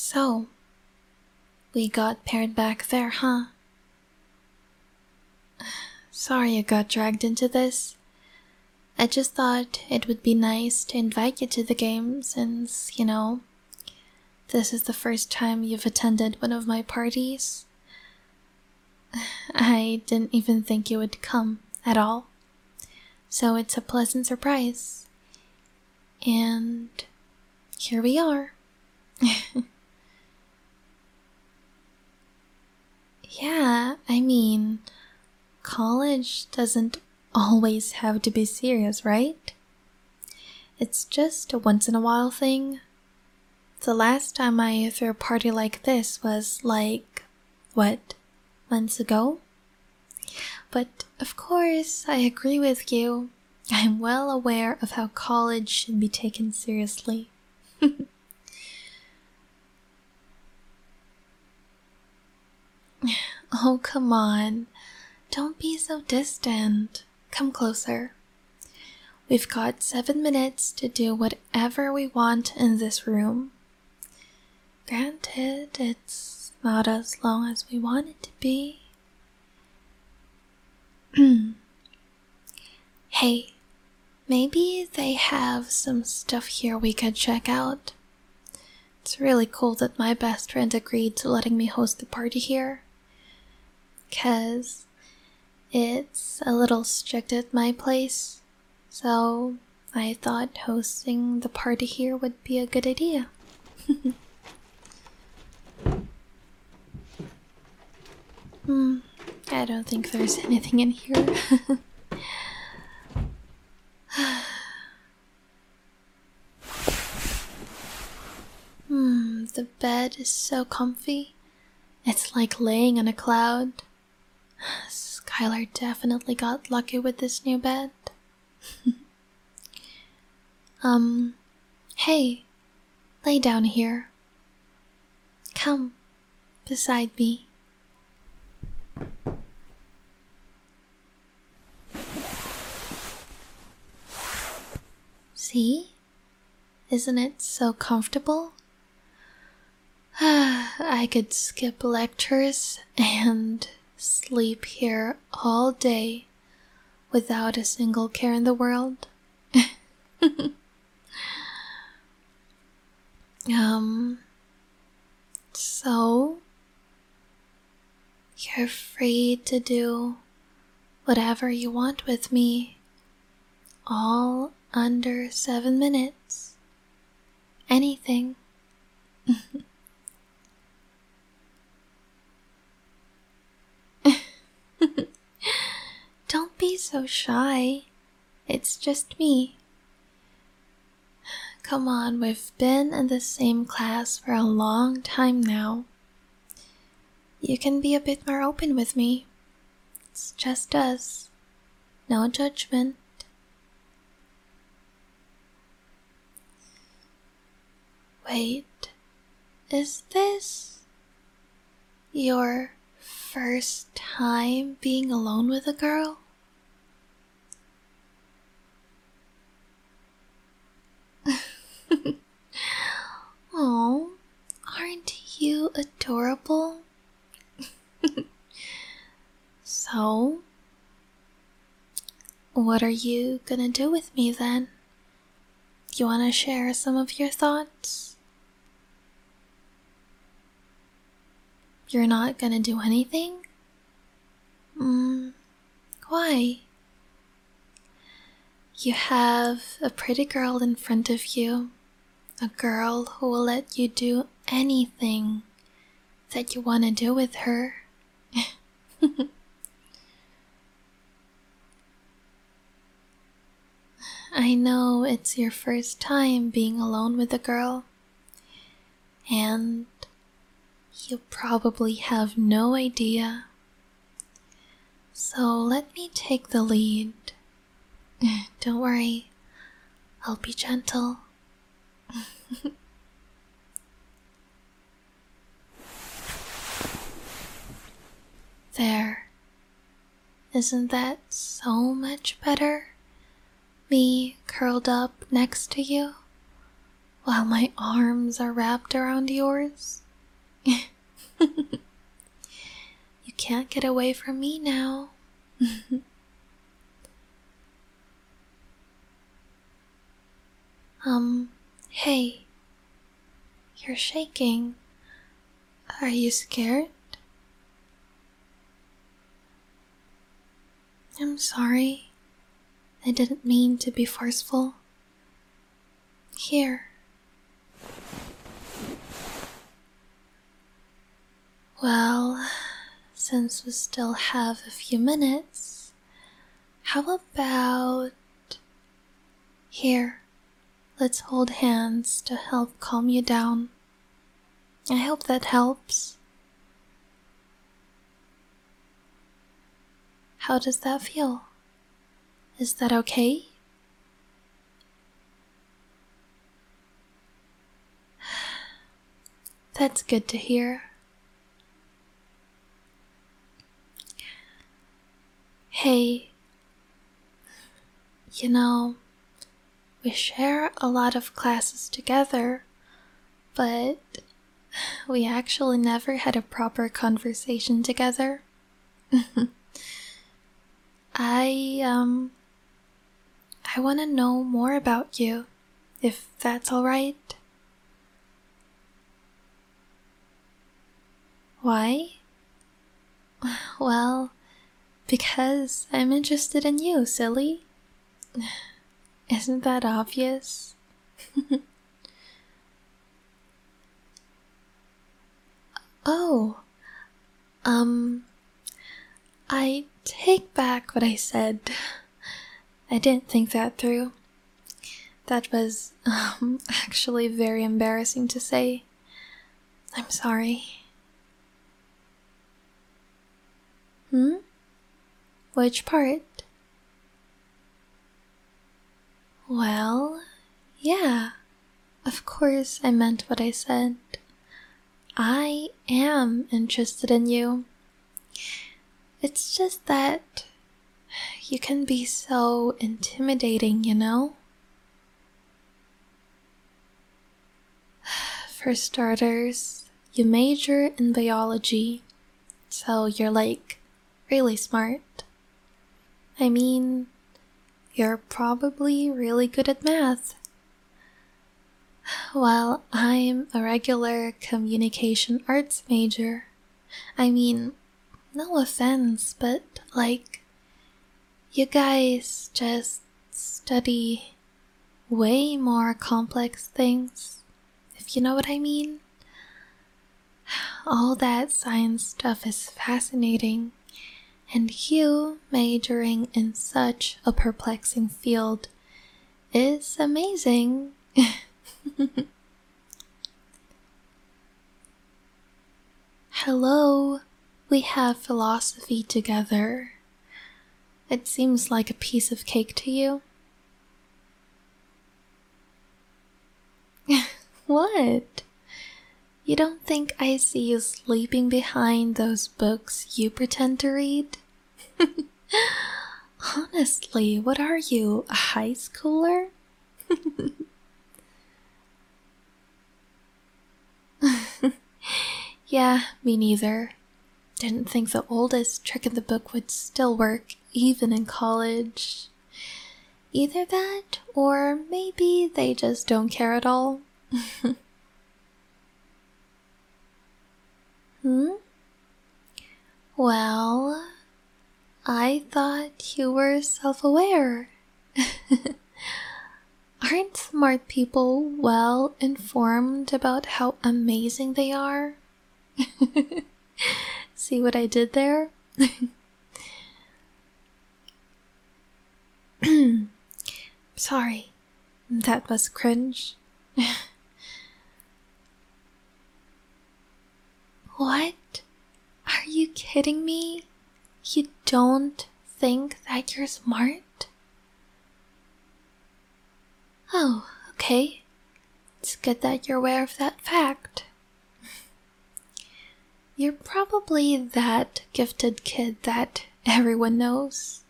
So, we got paired back there, huh? Sorry I got dragged into this. I just thought it would be nice to invite you to the game since, this is the first time you've attended one of my parties. I didn't even think you would come at all. So it's a pleasant surprise. And here we are. Yeah, I mean, college doesn't always have to be serious, right? It's just a once-in-a-while thing. The last time I threw a party like this was months ago? But of course, I agree with you. I'm well aware of how college should be taken seriously. Oh, come on. Don't be so distant. Come closer. We've got 7 minutes to do whatever we want in this room. Granted, it's not as long as we want it to be. Hey, maybe they have some stuff here we could check out. It's really cool that my best friend agreed to letting me host the party here. 'Cause it's a little strict at my place, so I thought hosting the party here would be a good idea. I don't think there's anything in here. The bed is so comfy. It's like laying on a cloud. Skylar definitely got lucky with this new bed. Hey, lay down here. Come, beside me. See? Isn't it so comfortable? I could skip lectures and sleep here all day without a single care in the world. So you're free to do whatever you want with me, all under 7 minutes. Anything. Don't be so shy. It's just me. Come on, we've been in the same class for a long time now. You can be a bit more open with me. It's just us. No judgment. Wait, is this your first time being alone with a girl? Oh, aren't you adorable? So, what are you gonna do with me then? You wanna share some of your thoughts? You're not gonna do anything? Why? You have a pretty girl in front of you. A girl who will let you do anything that you want to do with her. I know it's your first time being alone with a girl, and you probably have no idea. So let me take the lead. Don't worry, I'll be gentle. There. Isn't that so much better? Me curled up next to you? while my arms are wrapped around yours. You can't get away from me now. Hey, you're shaking. Are you scared? I'm sorry. I didn't mean to be forceful. Here. Well, since we still have a few minutes, how about... Here, let's hold hands to help calm you down. I hope that helps. How does that feel? Is that okay? That's good to hear. Hey, you know, we share a lot of classes together, but we actually never had a proper conversation together. I want to know more about you, if that's alright. Why? Well, because I'm interested in you, silly. Isn't that obvious? Oh, I take back what I said. I didn't think that through. That was, actually very embarrassing to say. I'm sorry. Which part? Well, yeah. Of course I meant what I said. I am interested in you. It's just that you can be so intimidating, you know? For starters, you major in biology, so you're like really smart. I mean, you're probably really good at math. While I'm a regular communication arts major. I mean, no offense, but like, you guys just study way more complex things, if you know what I mean. All that science stuff is fascinating, and you majoring in such a perplexing field is amazing. Hello, we have philosophy together. It seems like a piece of cake to you. What? You don't think I see you sleeping behind those books you pretend to read? Honestly, what are you, a high schooler? Yeah, me neither. Didn't think the oldest trick in the book would still work, even in college. Either that, or maybe they just don't care at all. Well, I thought you were self-aware. Aren't smart people well informed about how amazing they are? See what I did there? Sorry, that was cringe. What? Are you kidding me? You don't think that you're smart? Oh, okay. It's good that you're aware of that fact. You're probably that gifted kid that everyone knows.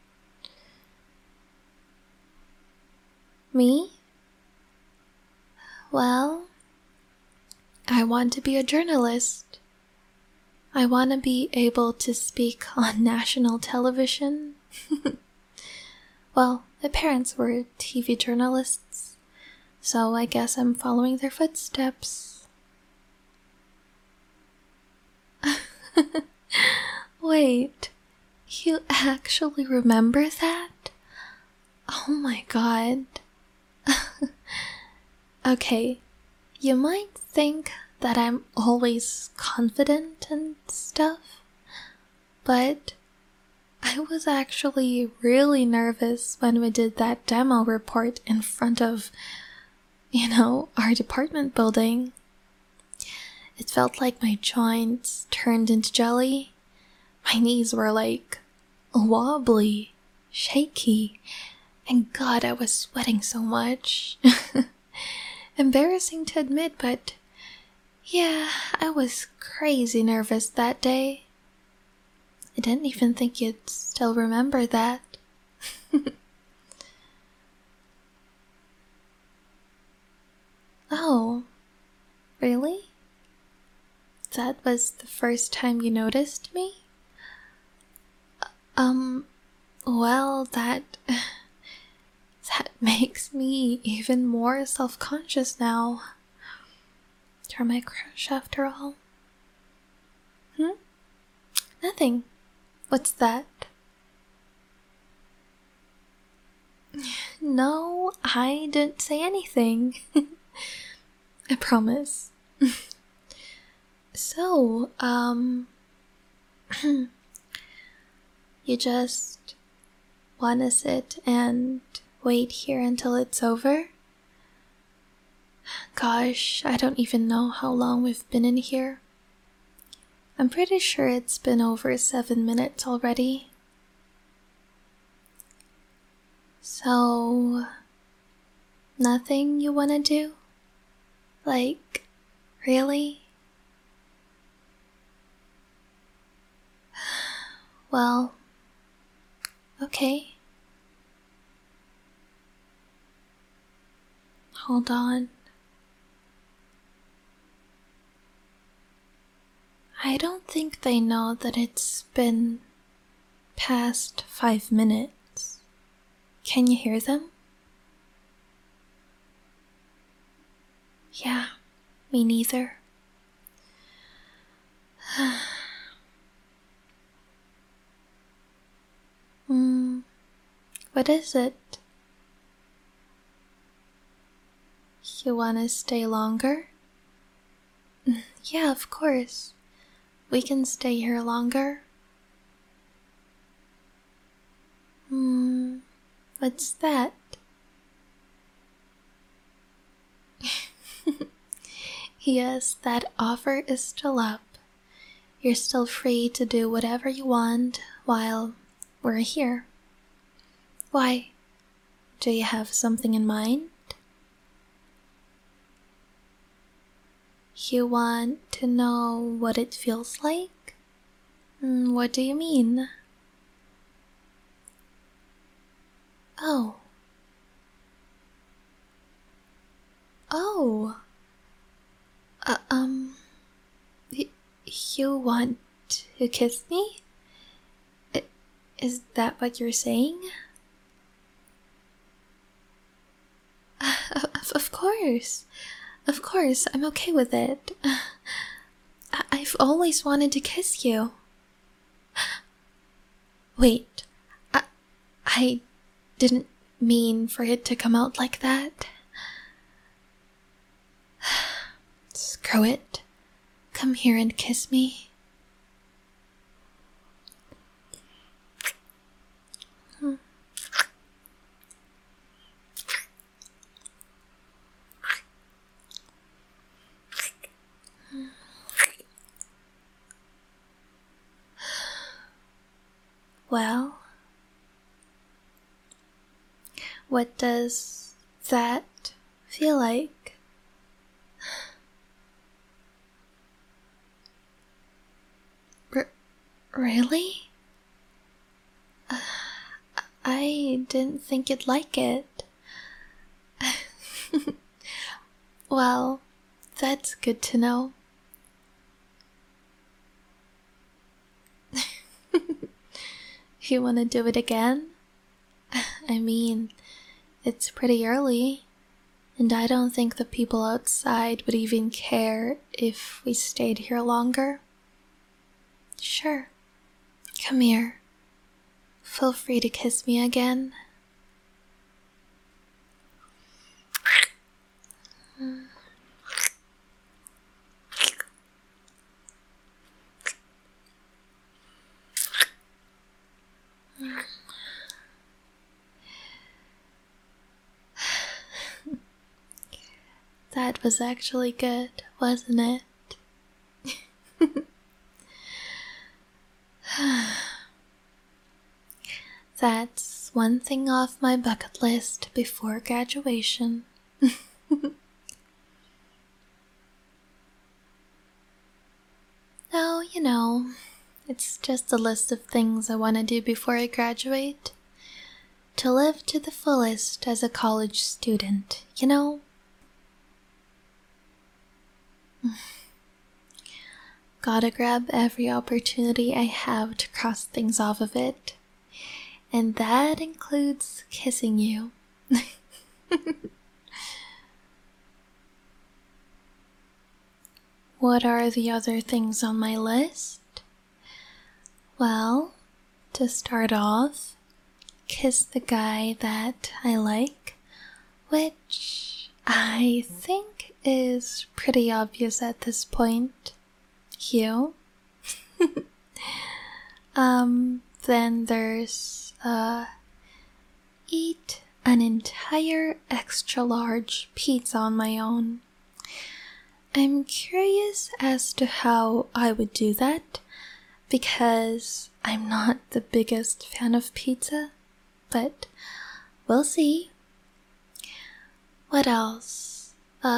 Me? Well, I want to be a journalist. I want to be able to speak on national television. Well, my parents were TV journalists, so I guess I'm following their footsteps. Wait, you actually remember that? Oh my god. Okay, you might think that I'm always confident and stuff, but I was actually really nervous when we did that demo report in front of, our department building. It felt like my joints turned into jelly. My knees were like wobbly, shaky, and God, I was sweating so much. Embarrassing to admit, but yeah, I was crazy nervous that day. I didn't even think you'd still remember that. Oh, really? That was the first time you noticed me? Well, that makes me even more self-conscious now. You're my crush after all. Nothing. What's that? No, I didn't say anything. I promise. So, you just wanna sit and wait here until it's over? Gosh, I don't even know how long we've been in here. I'm pretty sure it's been over 7 minutes already. So, nothing you wanna do? Like, really? Well, okay. Hold on. I don't think they know that it's been past 5 minutes. Can you hear them? Yeah, me neither. What is it? You wanna stay longer? Yeah, of course. We can stay here longer. What's that? Yes, that offer is still up. You're still free to do whatever you want while we're here. Why? Do you have something in mind? You want to know what it feels like? What do you mean? Oh. Oh. You want to kiss me? Is that what you're saying? Of course. Of course, I'm okay with it. I've always wanted to kiss you. Wait, I didn't mean for it to come out like that. Screw it. Come here and kiss me. Well, what does that feel like? Really? I didn't think you'd like it. Well, that's good to know. You want to do it again? I mean, it's pretty early, and I don't think the people outside would even care if we stayed here longer. Sure. Come here. Feel free to kiss me again. That was actually good, wasn't it? That's one thing off my bucket list before graduation. Oh, it's just a list of things I want to do before I graduate. To live to the fullest as a college student, Gotta grab every opportunity I have to cross things off of it. And that includes kissing you. What are the other things on my list? Well, to start off, kiss the guy that I like, which I think is pretty obvious at this point. You. Then there's, eat an entire extra large pizza on my own. I'm curious as to how I would do that, because I'm not the biggest fan of pizza, but we'll see. What else?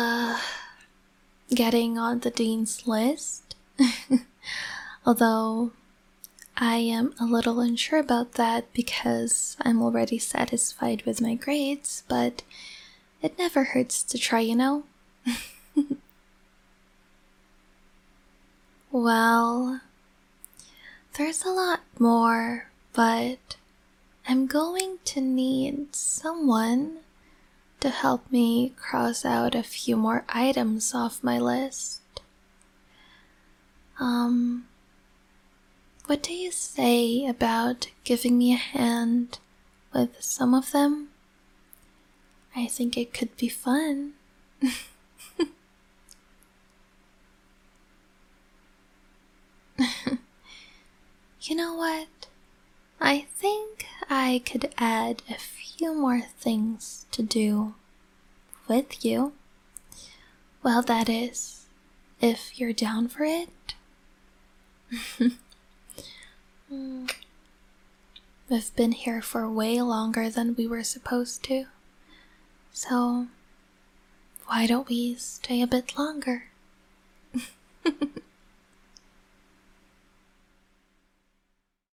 Getting on the dean's list. Although I am a little unsure about that because I'm already satisfied with my grades, but it never hurts to try, Well, there's a lot more, but I'm going to need someone to help me cross out a few more items off my list. What do you say about giving me a hand with some of them? I think it could be fun. You know what? I think I could add a few more things to do with you. Well, that is, if you're down for it. We've been here for way longer than we were supposed to. So, why don't we stay a bit longer?